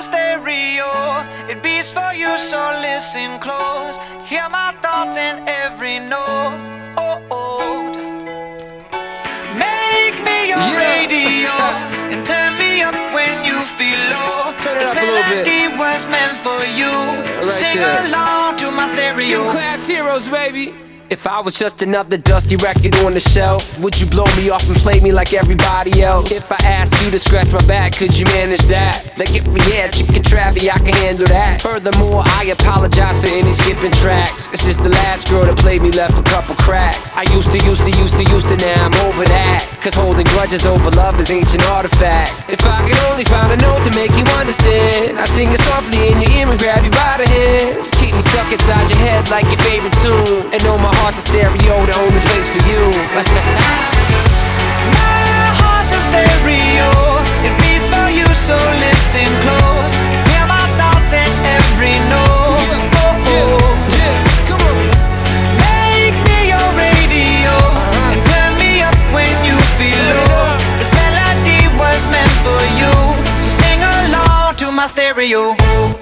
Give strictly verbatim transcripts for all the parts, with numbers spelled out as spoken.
stereo, it beats for you, so listen close. Hear my thoughts in every note. Make me your Yeah. radio and turn me up when you feel low. Turn it This up a little bit. melody was meant for you, so right sing there. along to my stereo. Class heroes, baby. If I was just another dusty record on the shelf, would you blow me off and play me like everybody else? If I asked you to scratch my back, could you manage that? Like if we had chicken travy, I can handle that. Furthermore, I apologize for any skipping tracks. This is the last girl that played me, left a couple cracks. I used to, used to, used to, used to, now I'm over that. Cause holding grudges over love is ancient artifacts. If I could only find a note to make you understand, I sing it softly in your ear and grab you by the hands. Keep me stuck inside your head like your favorite tune, and know my heart's a stereo, the only place for you. My heart's a stereo, it beats for you, so listen close. Hear my thoughts in every note. Yeah, yeah, yeah, come on. Make me your radio and turn me up when you feel low. This melody was meant for you, so sing along to my stereo.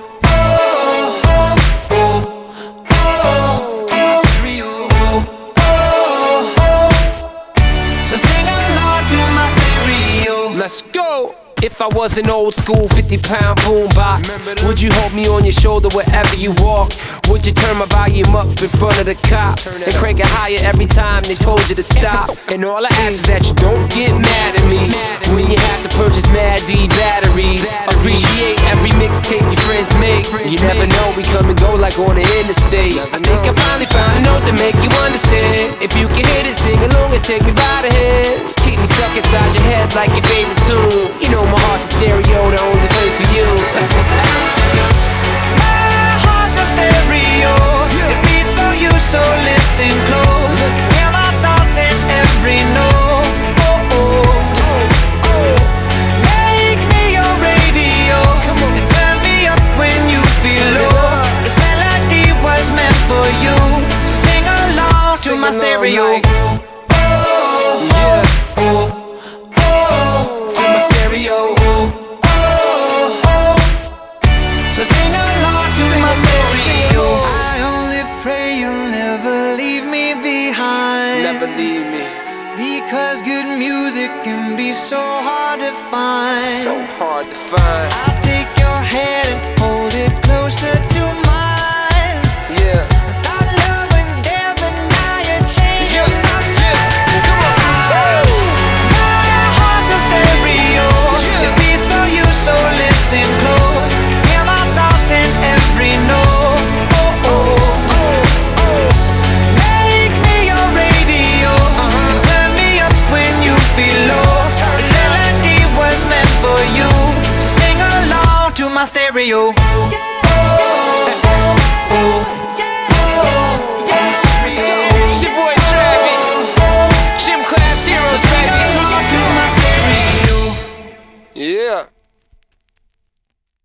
Let's go! If I was an old school fifty pound boombox, would you hold me on your shoulder wherever you walk? Would you turn my volume up in front of the cops and crank it higher every time they told you to stop? And all I ask is that you don't get mad at me when you have to purchase Mad D batteries. Appreciate every mixtape your friends make. You never know, we come and go like on the interstate. I think I finally found a note to make you understand. If you can hit it, sing along and take me by the hands. Keep me stuck inside your head like your favorite tune. You know my heart's a stereo, the only place for you. My heart's a stereo, it beats for you, so listen close. Hear my thoughts in every note. Make me your radio and turn me up when you feel low. This melody was meant for you, so sing along to my stereo. So sing along to my stereo. I only pray you'll never leave me behind. Never leave me. Because good music can be so hard to find. So hard to find. I'll take your hand and hold it closer to mine. Yeah. Our love was there, but now you're changing Yeah. my Yeah. mind. My heart's a stereo, it beats for you, so listen close. Hear my thoughts in every note. Make me your radio and turn me up when you feel low. This melody was meant for you, so sing along to my stereo.